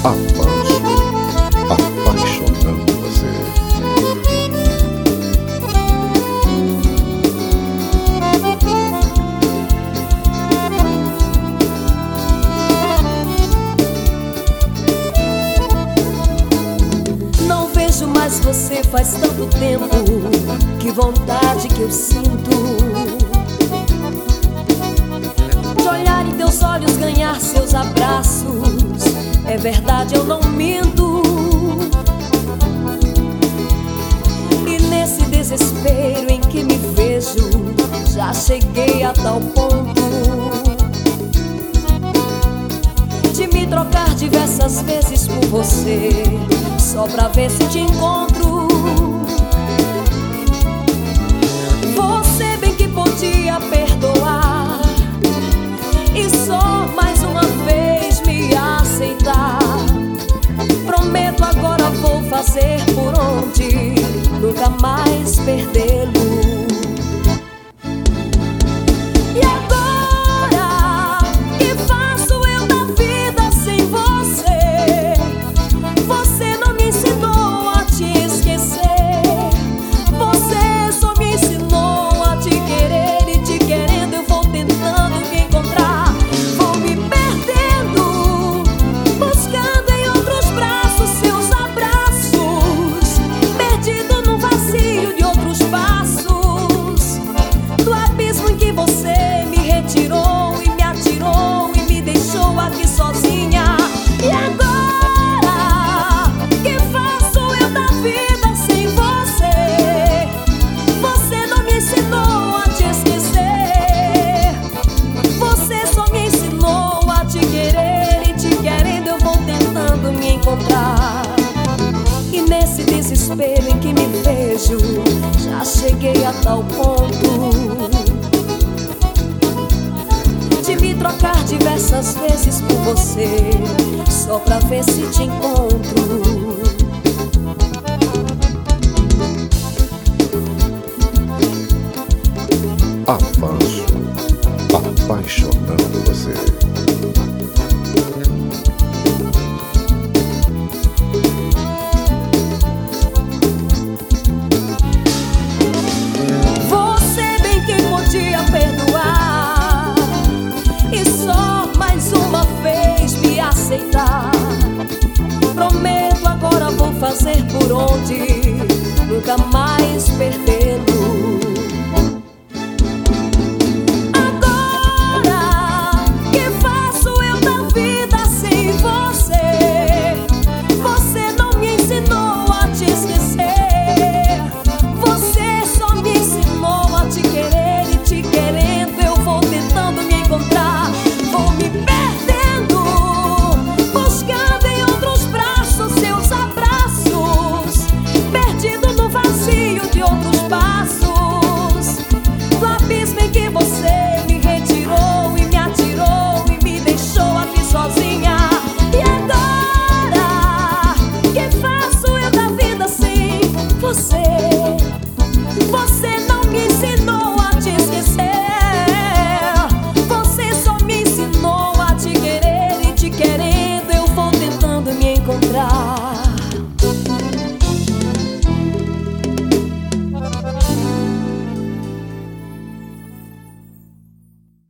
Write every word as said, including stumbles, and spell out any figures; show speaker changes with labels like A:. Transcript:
A: Avanço, apaixonando você.
B: Não vejo mais você faz tanto tempo. Que vontade que eu sinto de olhar em teus olhos, ganhar seus abraços. É verdade, eu não minto. E nesse desespero em que me vejo, já cheguei a tal ponto de me trocar diversas vezes por você, só pra ver se te encontro. Você bem que podia perdoar e só mais uma vez me aceitar. Prometo agora vou fazer por onde nunca mais perdê-lo. E agora, que faço eu da vida sem você? Você não me ensinou a te esquecer. Você só me ensinou a te querer, e te querendo eu vou tentando me encontrar. Vou me perdendo, buscando em outros braços seus abraços, perdido num vazio de outros passos, do abismo em que você me retirou e me atirou e me deixou aqui sozinha. E agora, que faço eu da vida sem você? Você não me ensinou a te esquecer. Você só me ensinou a te querer, e te querendo eu vou tentando me encontrar. E nesse desespero em que me vejo, já cheguei a tal ponto de me trocar diversas vezes por você, só pra ver se te encontro.
A: Avanço, apaixonando você.
B: Você bem quem podia perdoar e só mais uma vez me aceitar. Prometo agora vou fazer por onde nunca mais perdê-lo.